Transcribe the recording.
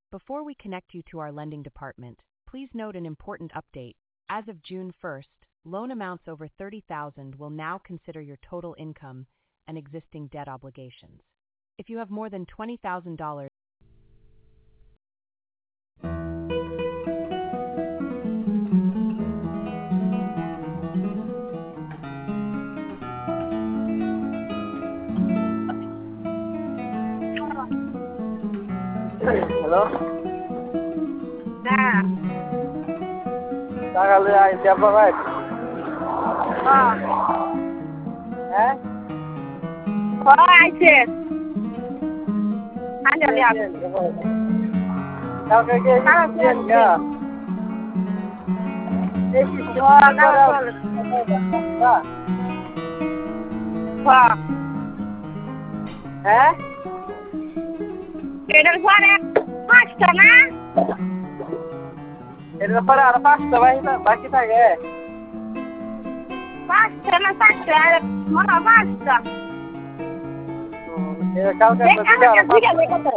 Before we connect you to our lending department, please note an important update. As of June 1st, loan amounts over $30,000 will now consider your total income and existing debt obligations. If you have more than $20,000, hello, হ্যাঁ, সকালে আইসি আপনার ভাই? হ্যাঁ, হ্যাঁ, আইছে আঞ্জলি up কালকে কি এসেছেন না? হ্যাঁ, এটার পরে 5টা না এর ব্যাপারে আরো 5টা বাকি থাকে। 5টা না 4টা মনে হয় 5টা কালকে কত